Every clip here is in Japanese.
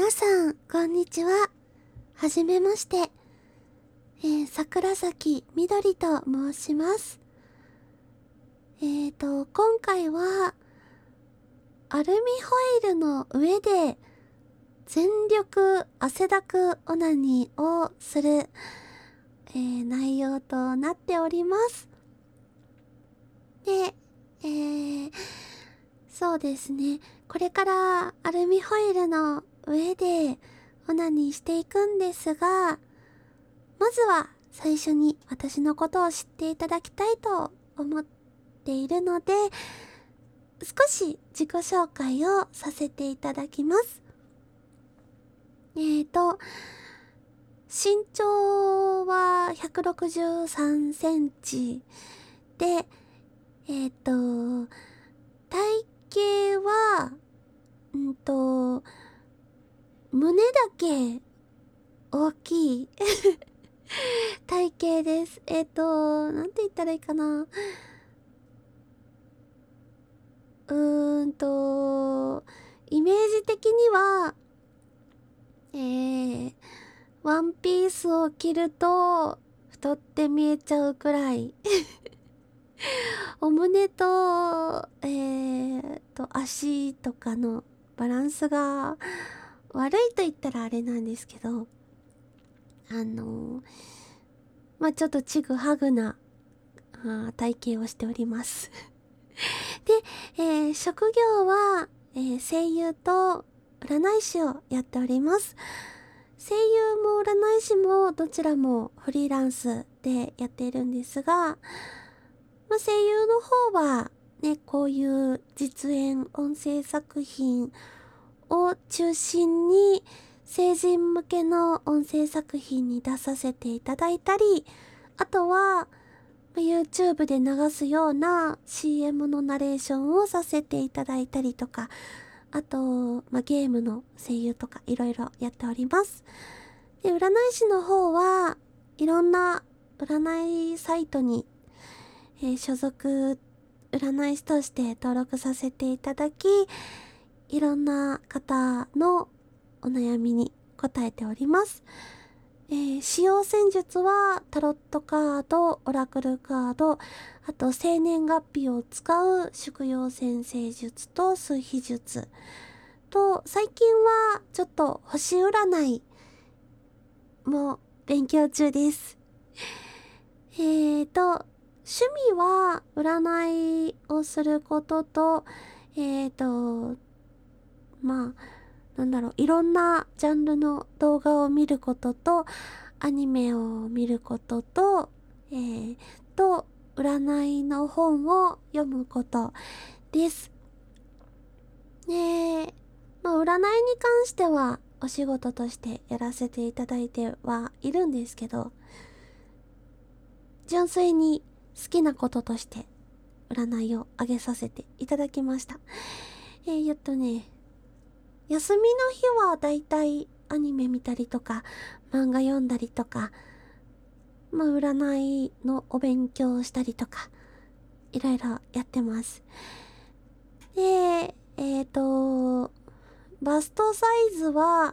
皆さん、こんにちは。はじめまして。桜咲みどりと申します。今回は、アルミホイルの上で、全力汗だくオナニーをする、内容となっております。で、そうですね。これからアルミホイルの上でオナニーしていくんですが、まずは最初に私のことを知っていただきたいと思っているので、少し自己紹介をさせていただきます。身長は163センチで、体型は、胸だけ大きい体型です。なんて言ったらいいかな。イメージ的には、ワンピースを着ると太って見えちゃうくらいお胸と、足とかのバランスが悪いと言ったらあれなんですけど、ちょっとちぐはぐな体型をしておりますで、職業は、声優と占い師をやっております。声優も占い師もどちらもフリーランスでやっているんですが、声優の方はね、こういう実演音声作品を中心に成人向けの音声作品に出させていただいたり、あとはYouTube で流すような CM のナレーションをさせていただいたりとか、あと、ゲームの声優とかいろいろやっております。で、占い師の方はいろんな占いサイトに、所属占い師として登録させていただき、いろんな方のお悩みに答えております。使用戦術はタロットカード、オラクルカード、あと生年月日を使う宿陽占星術と数秘術と、最近はちょっと星占いも勉強中です。趣味は占いをすることと、いろんなジャンルの動画を見ることと、アニメを見ることと、占いの本を読むことです。で、占いに関してはお仕事としてやらせていただいてはいるんですけど、純粋に好きなこととして占いをあげさせていただきました。休みの日はだいたいアニメ見たりとか、漫画読んだりとか、占いのお勉強をしたりとか、いろいろやってます。で、バストサイズは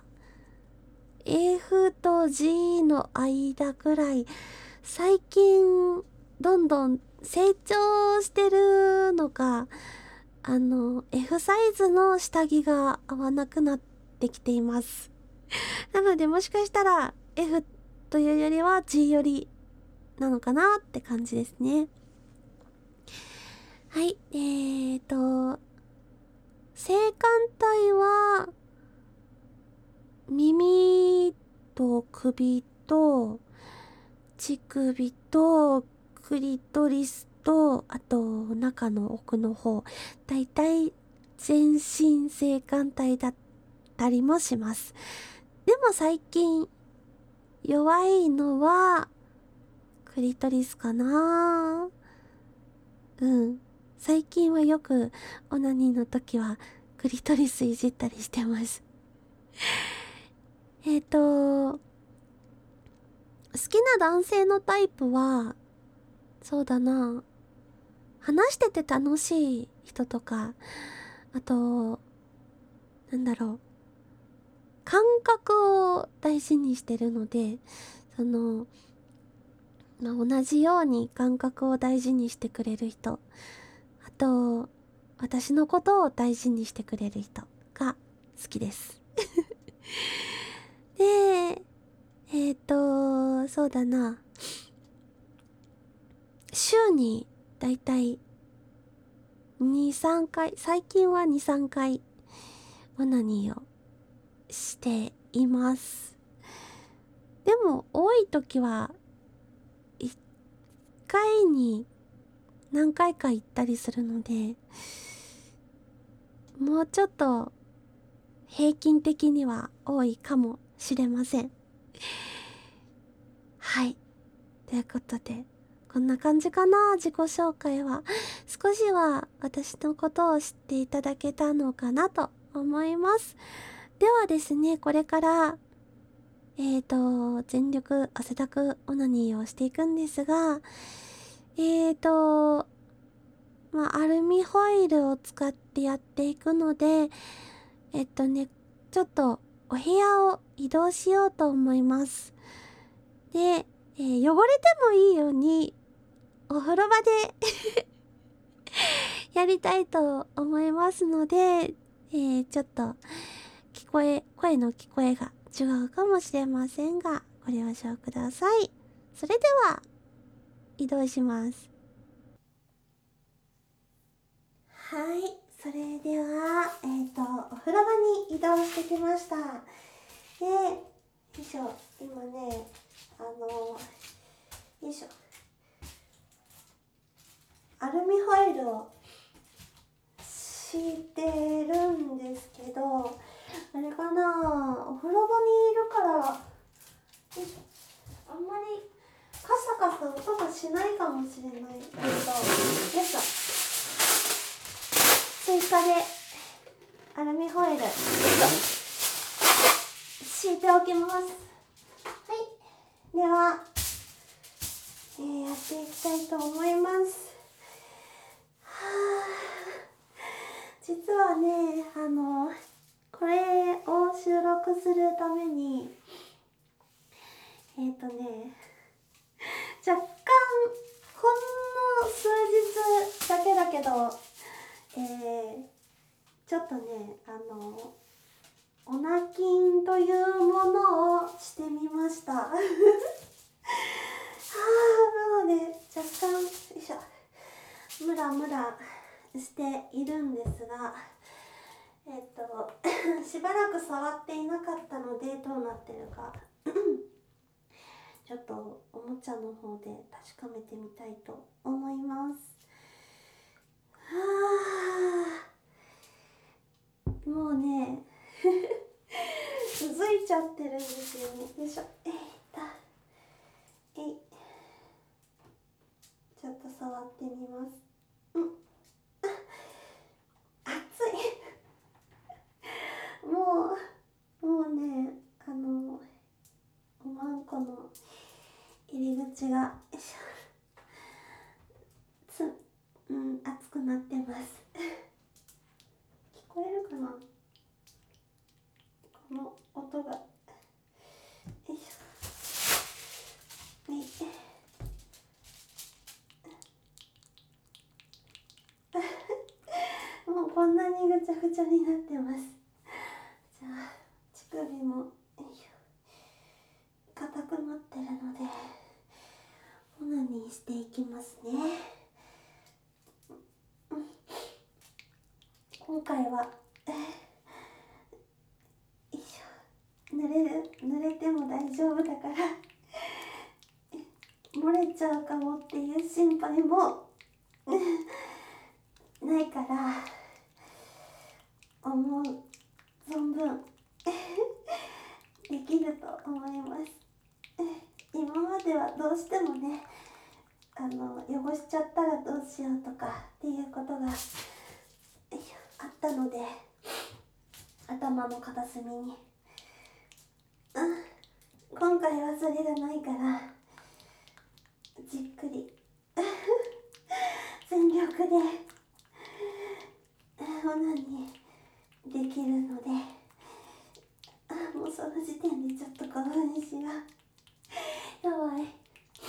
F と G の間くらい、最近どんどん成長してるのか、F サイズの下着が合わなくなってきています。なのでもしかしたら F というよりは G よりなのかなって感じですね。はい、性感帯は耳と首と乳首とクリトリスと、あと中の奥の方、だいたい全身性感帯だったりもします。でも最近弱いのはクリトリスかな。最近はよくオナニーの時はクリトリスいじったりしてます。好きな男性のタイプは、そうだな、話してて楽しい人とか、あと、 感覚を大事にしてるので、同じように感覚を大事にしてくれる人、あと私のことを大事にしてくれる人が好きですで、そうだな、週にだいたい2、3回、最近は2、3回オナニーをしています。でも多い時は1回に何回か行ったりするので、もうちょっと平均的には多いかもしれません。はい。ということで、こんな感じかな、自己紹介は。少しは私のことを知っていただけたのかなと思います。ではですね、これから、全力汗だくオナニーをしていくんですが、アルミホイルを使ってやっていくので、ちょっとお部屋を移動しようと思います。で、汚れてもいいようにお風呂場でやりたいと思いますので、ちょっと声の聞こえが違うかもしれませんが、ご了承ください。それでは、移動します。はい、それでは、お風呂場に移動してきました。で、よいしょ、今ね、よいしょ、アルミホイルを敷いてるんですけど、あれかな、お風呂場にいるから、よいしょ、あんまりカサカサ音がしないかもしれないけど、よいしょ、追加でアルミホイル敷いておきます。はい、では、やっていきたいと思います。実はね、これを収録するために若干ほんの数日だけだけど、ちょっとね、オナキンというものをしてみましたなので若干、よいしょ、ムラムラしているんですが、しばらく触っていなかったのでどうなってるかちょっとおもちゃの方で確かめてみたいと思います。もうね続いちゃってるんですよね。よいしょ、ちょっと触ってみます。熱いもうね、おまんこの入り口が熱くなってます聞こえるかな、この音が。よいしょもうこんなにぐちゃぐちゃになってます。じゃあ乳首も硬くなってるのでオナニーしていきますね。今回は濡れても大丈夫だから漏れちゃうかもっていう心配もないから思う存分できると思います。今まではどうしてもね、汚しちゃったらどうしようとかっていうことがあったので、頭の片隅に、今回はそれがないからじっくり全力でオナニーできるので、も点でちょっと興奮しがやばい。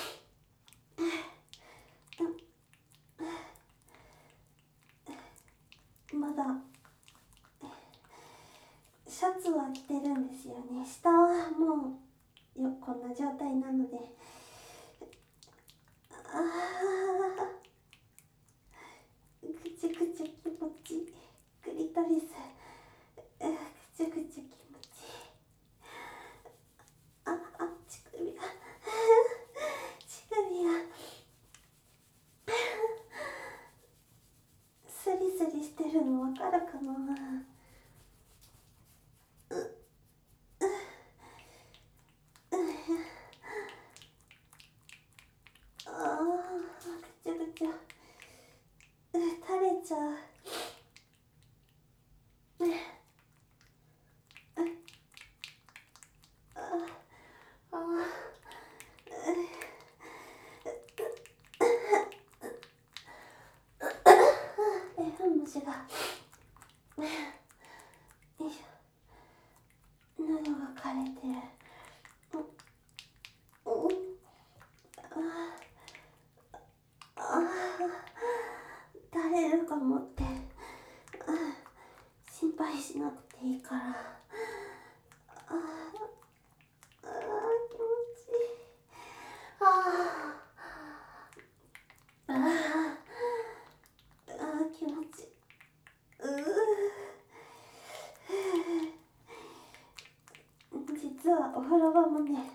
まだシャツは着てるんですよね。下はもうこんな状態なので、ぐちぐち気持ちいい。クリトリスぐちぐち気持ちいい。乳首が乳首がスリスリしてるの分かるかな。ぐちゃぐちゃ垂れちゃう。虫がよいしょ、喉が枯れてる。垂れるかもって心配しなくていいから。気持ちいい。気持ちいい。実はお風呂場もね、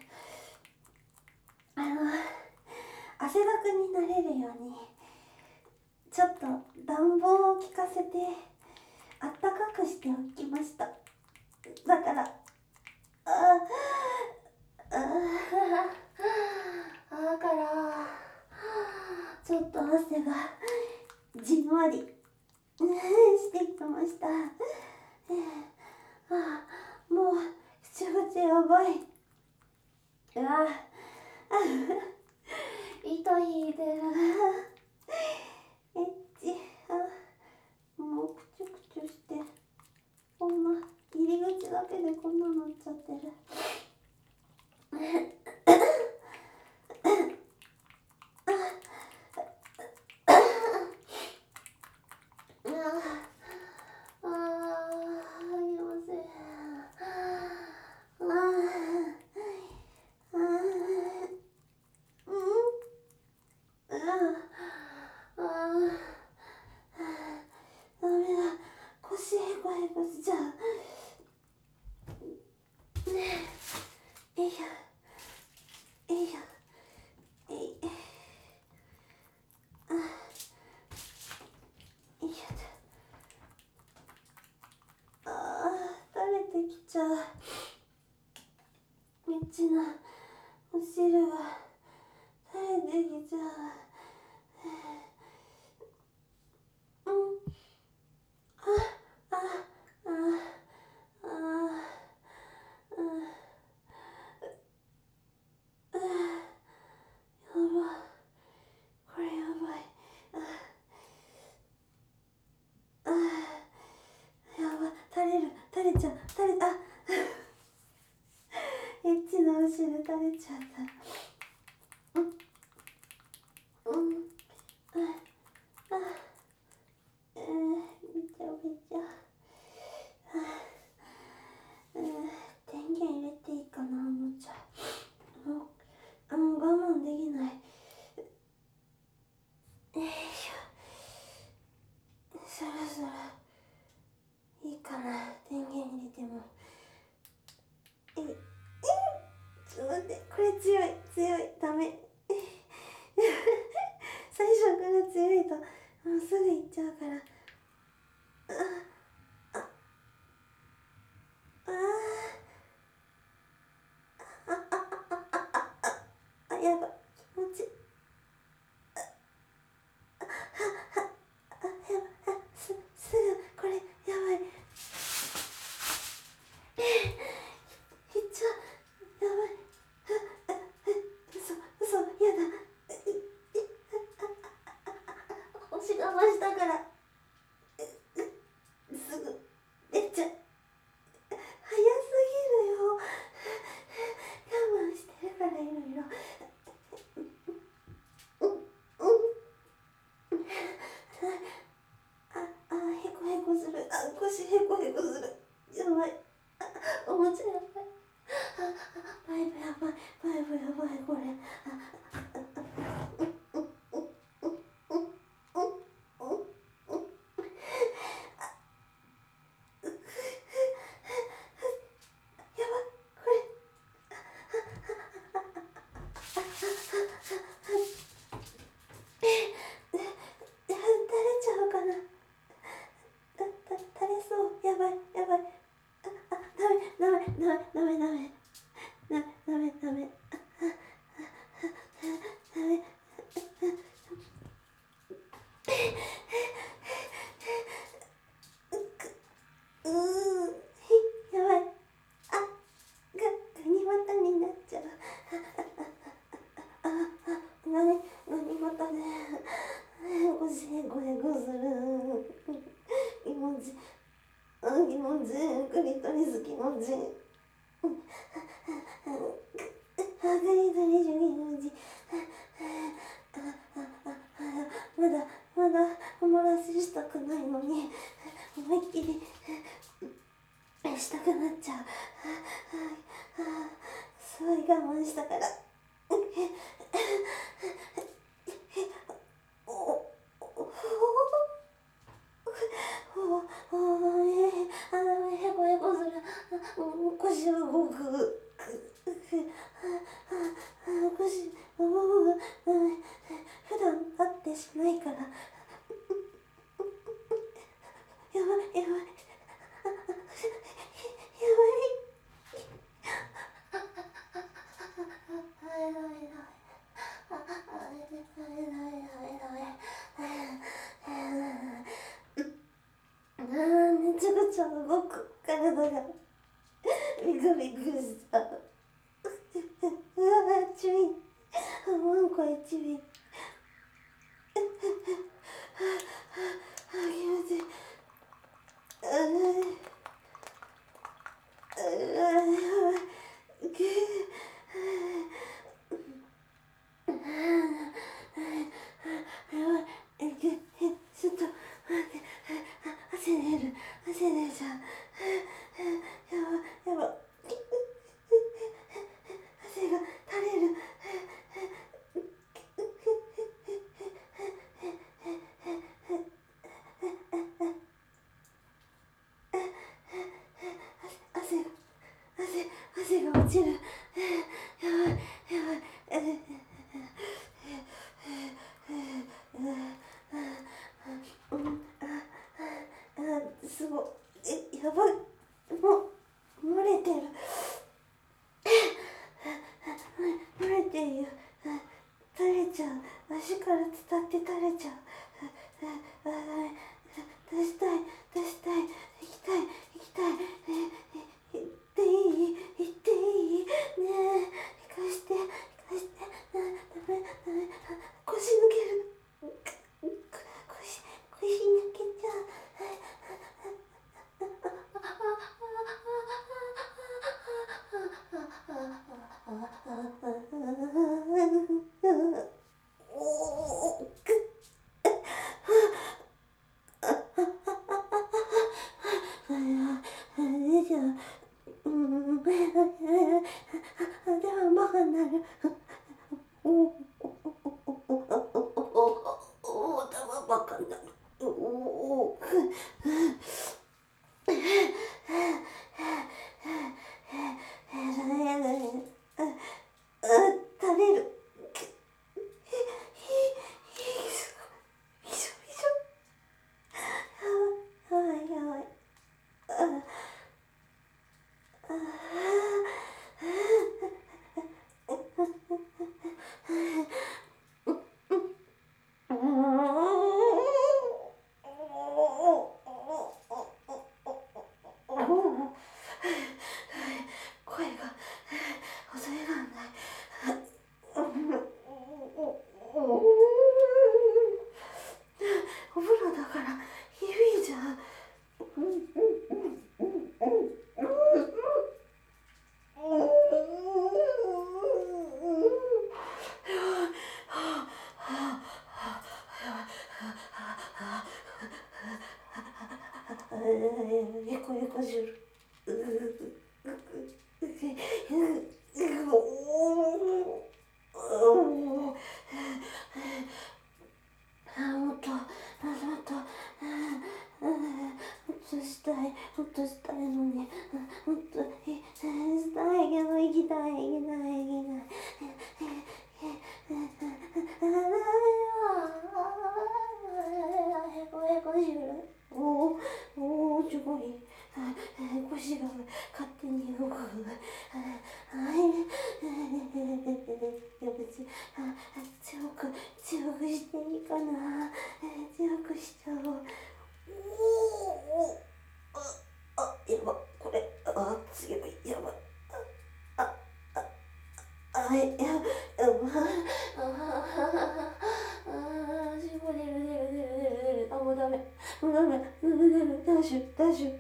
汗だくになれるようにちょっと暖房を効かせてあったかくしておきました。だからちょっと汗がじんわりしてきました。もうぐちゃぐちゃやばい。糸引いてる。エッチ。もうくちゅくちゅして、こんな入り口だけでこんななっちゃってる。ダメだ、腰へこへこしちゃう。よいしょよいしょ。よいしょ。垂れてきちゃう。エッチなお汁が垂れてきちゃう。これやばい。やばい、垂れちゃう、エッチなお汁垂れちゃった。びちゃびちゃ。電源入れていいかな、もうちょい。もう我慢できない。よいしょ。そろそろいいかな、電源入れても。ちょっと待って、これ強い、ダメ。最初から強いともうすぐ行っちゃうから。やばい、気持ちいい。すぐこれやばい。いっちゃう、やばい。嘘やだ。押し我慢したからすぐ出ちゃう。早すぎるよ。 持ちやばい。パイプやばい、パイプやばい、これ。クリトリス気持ちいい。クリトリス気持ちいい。まだ漏らししたくないのに思いっきりしたくなっちゃう。すごい我慢したから。へこする。腰が動く。腰が動く。普段立ってしないから。やばい。めちゃくちゃ動く体がビクビクした。注意。もうこれ注意。気持ちいい。ちょっと待って、汗出ちゃう。やば。汗が垂れる。汗が落ちる。やばい。すごい。やばい。もう漏れてる。漏れてるよ。垂れちゃう。足から伝って垂れちゃう。出したい。行きたい。行っていいねえ。行かして。ダメ。腰抜ける。腰抜けちゃう。ではバカになる。頭バカになる。垂れる。やばい。 すごい。腰が勝手に動く。強くしていいかな。強くしちゃおう。やば、これ、強い、やば。しぼ出る。もうダメ。ダッシュ。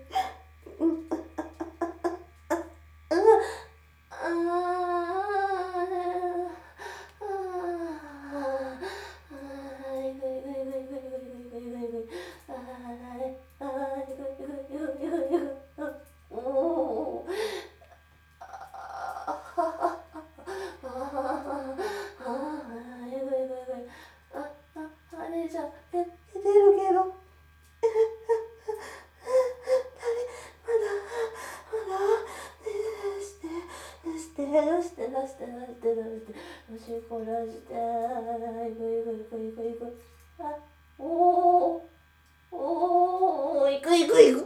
いく。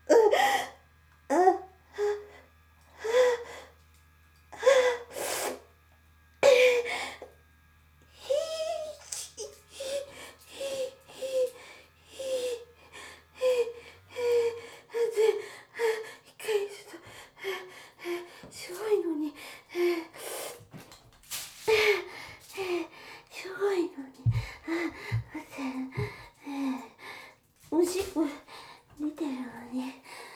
すごいのに。おしっこ出てるのに。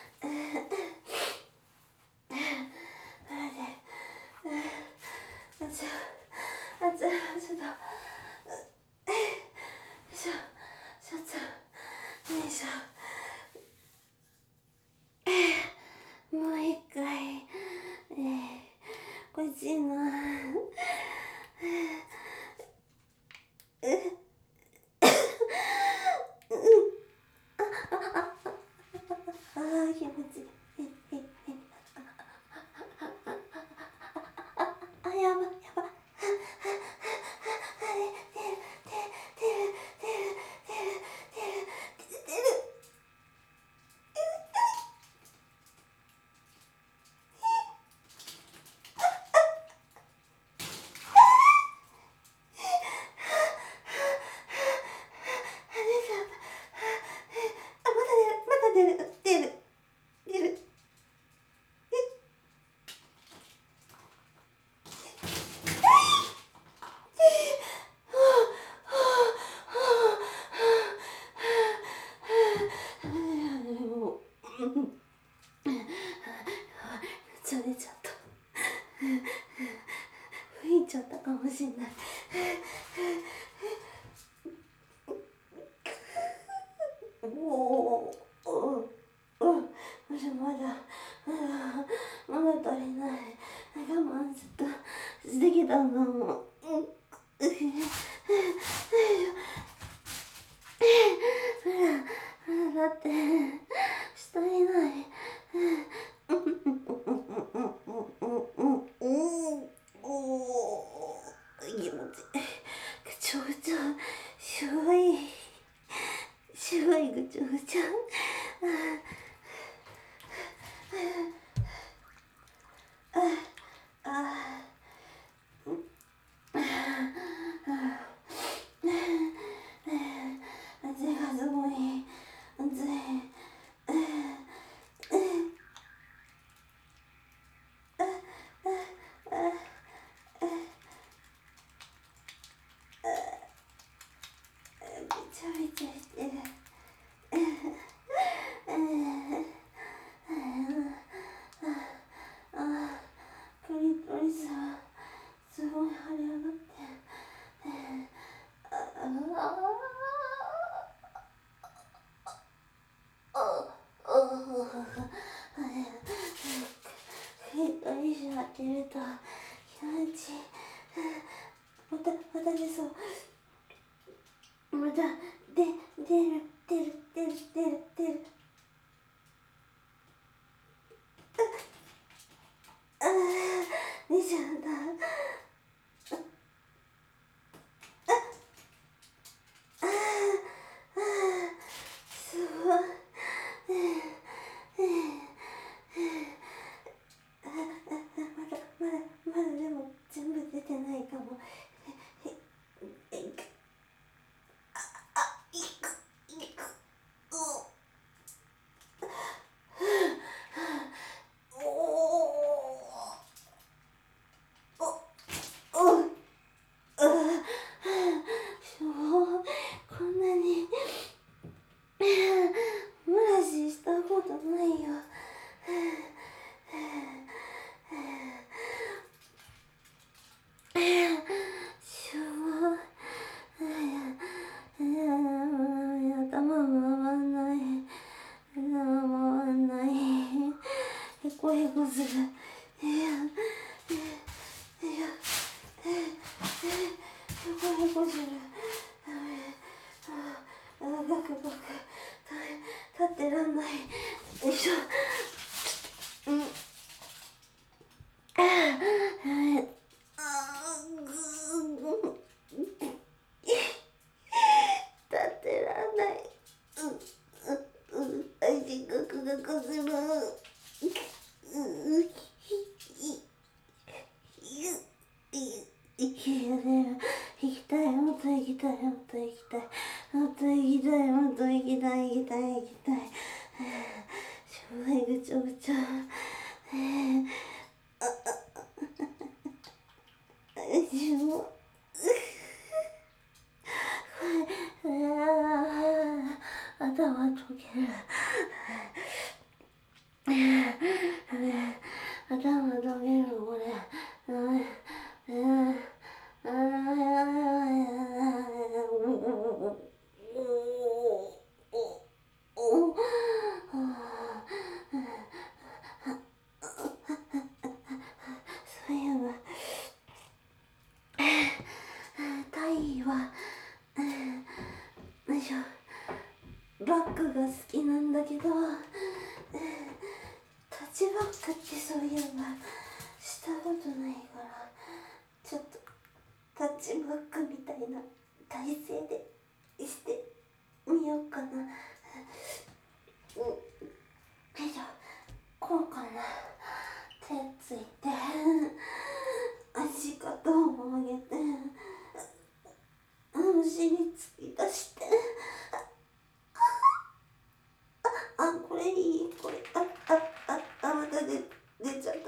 もう一回、こっちの気持ちいい。やば。出ちゃった。吹いちゃったかもしれない。まだ足りない。我慢ずっとしてきたんだもん。だって下いない。気持ちいい。ぐちょぐちょ。すごいぐちょぐちょ。汗がすごい。暑い。びちゃしてる。クリトリスはすごい腫れ上がって。クリトリス当てると気持ちいい。また出そう。また出る。出コする。いや、いや、ヨコヨコする。ガクガク、立ってらんない。よいしょ。立ってらんない。足ガクガクする。行きたい、もっと行きたい、もっと行きたい、もっと行きたい、もっと行きたい、行きたい、行きたい。しょうがぐちょぐちょ。頭溶ける。頭溶ける、これ。そういえば、タイは、よいしょ、バッグが好きなんだけど、タッチバッグってそういえばしたことないから、ちょっとタッチバッグみたいな体勢でしてみようかな。よいしょ、こうかな。手ついて足肩を曲げてお尻突き出して、これいい、これ、また出ちゃった。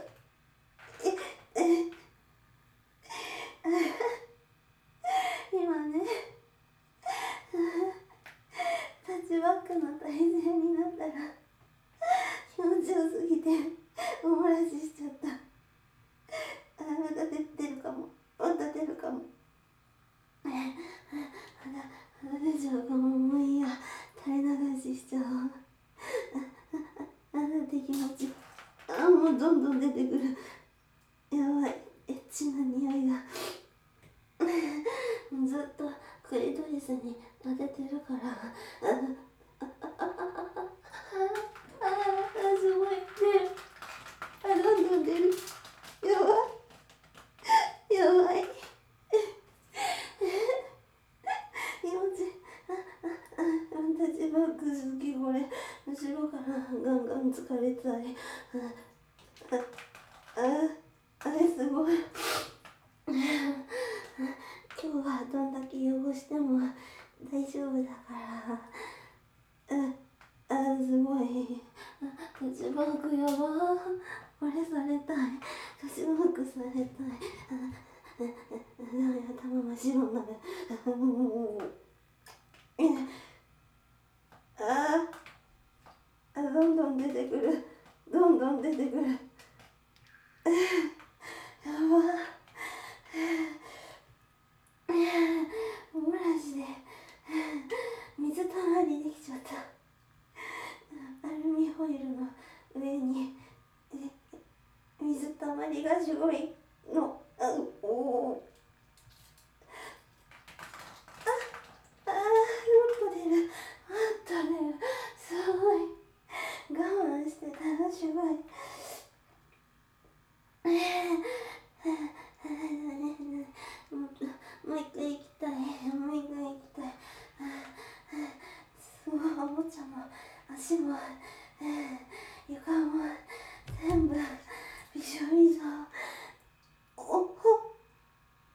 今ね、タッチバックの体勢になったら気持ちよすぎてお漏らししちゃった。また出るかも、また出るかも。また出ちゃうかも。もういいや、垂れ流ししちゃおう。って気持ち。もうどんどん出てくる。やばい、エッチな匂いがずっとクリトリスに当ててるから。すごい出る。どんどん出る。やばい、やばい。気持ちいい。タッチバッグ好き、これ。後ろからガンガン疲れたい。あれすごい。今日はどんだけ汚しても大丈夫だから。すごい。タッチバッグやば。これされたい。タッチバッグされたい。頭真っ白になる。どんどん出てくる。どんどん出てくる。やば。お漏らしで水たまりできちゃった。アルミホイルの上に水たまりがすごいの。もっと出る、もっと出る。すごい我慢してたらすごい。もう一回行きたい。もう一回行きたい。すごい、おもちゃも足も床も全部びしょびしょ。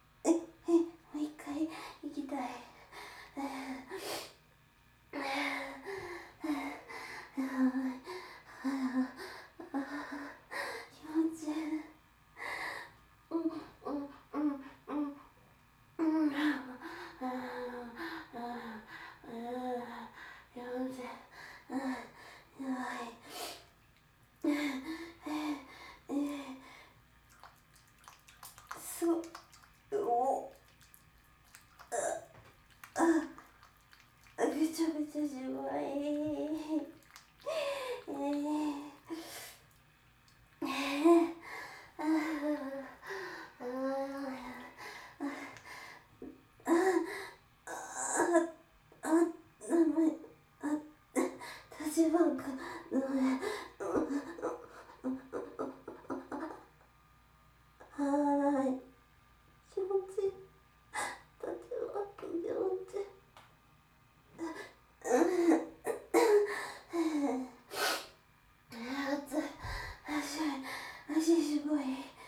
すごい。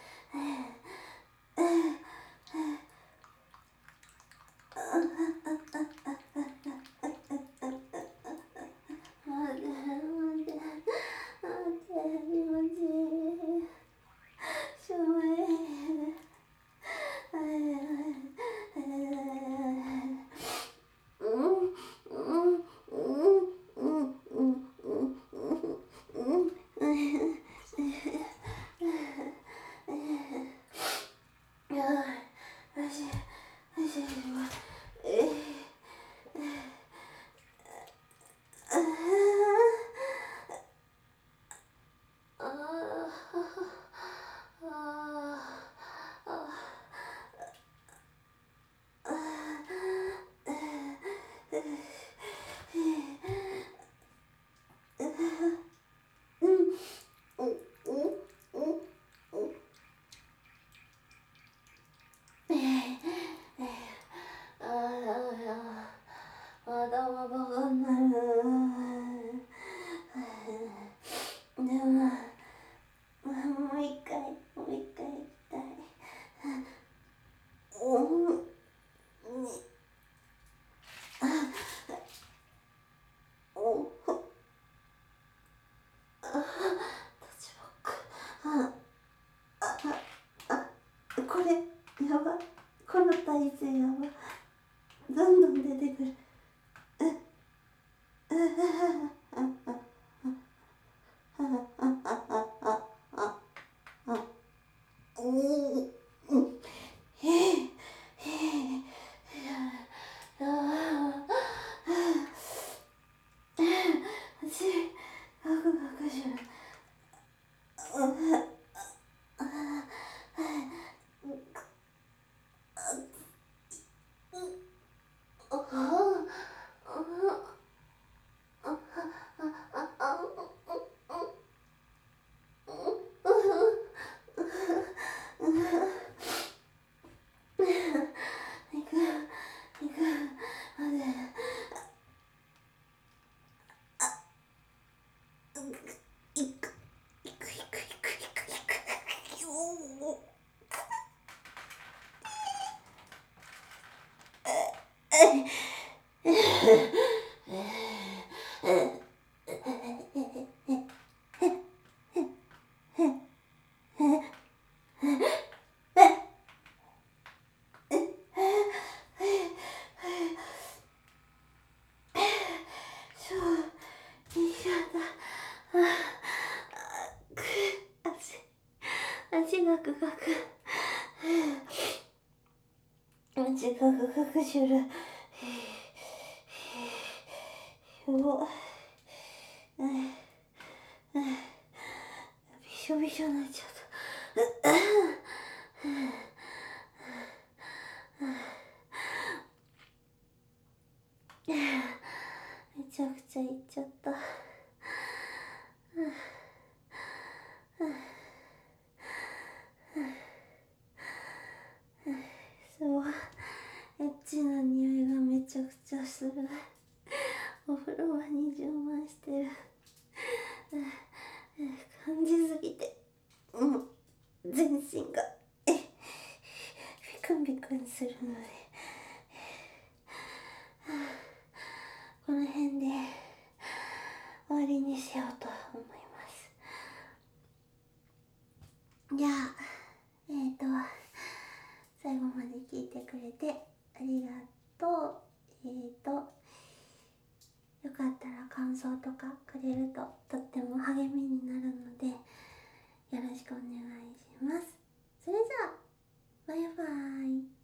頭バカになる。でももう一回行きたい。これやば、この体勢やば、どんどん出てくる。足がグガク。足がグガクする。うわ。びしょびしょになっちゃった。めちゃくちゃいっちゃった。すごい。エッチな匂いがめちゃくちゃする。お風呂場に充満してる。感じすぎて、全身がビクンビクンするので、この辺で終わりにしようと思います。じゃあ最後まで聞いてくれてありがとう。よかったら感想とかくれるととっても励みになるのでよろしくお願いします。それじゃあバイバーイ。